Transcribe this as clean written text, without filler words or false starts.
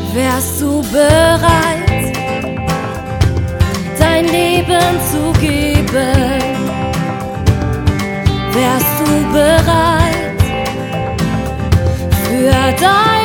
Wärst du bereit, dein Leben zu geben? Wärst du bereit für dein